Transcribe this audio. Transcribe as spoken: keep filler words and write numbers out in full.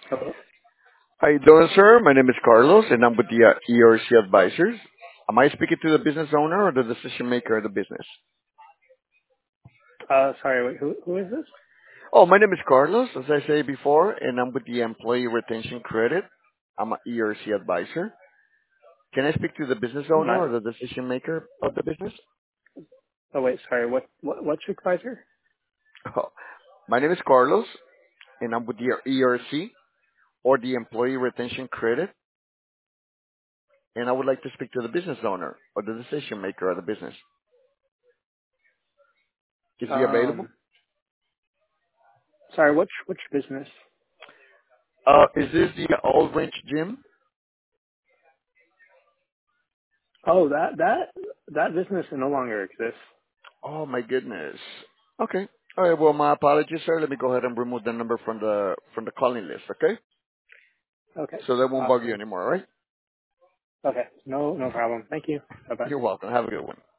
Hello. How you doing, sir? My name is Carlos, and I'm with the uh, E R C Advisors. Am I speaking to the business owner or the decision maker of the business? Uh, sorry. Wait, who who is this? Oh, my name is Carlos, as I said before, and I'm with the Employee Retention Credit. I'm an E R C advisor. Can I speak to the business owner My. or the decision maker of the business? Oh wait. Sorry. What what what's your advisor? Oh, my name is Carlos, and I'm with the E R C or the Employee Retention Credit, and I would like to speak to the business owner or the decision maker of the business. Is he available? Um. Sorry. Which which business? Uh, is this the Old Ranch Gym? Oh, that that that business no longer exists. Oh my goodness. Okay. All right. Well, my apologies, sir. Let me go ahead and remove the number from the from the calling list. Okay. Okay. So that won't bug you Awesome. anymore. All right. Okay. No no problem. Thank you. Bye bye. You're welcome. Have a good one.